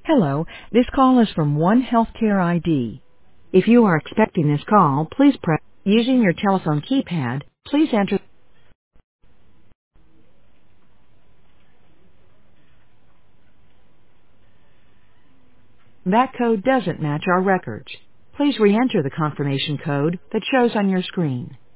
Hello, this call is from One Healthcare ID. If you are expecting this call, please press using your telephone keypad. Please enter. That code doesn't match our records. Please re-enter the confirmation code that shows on your screen.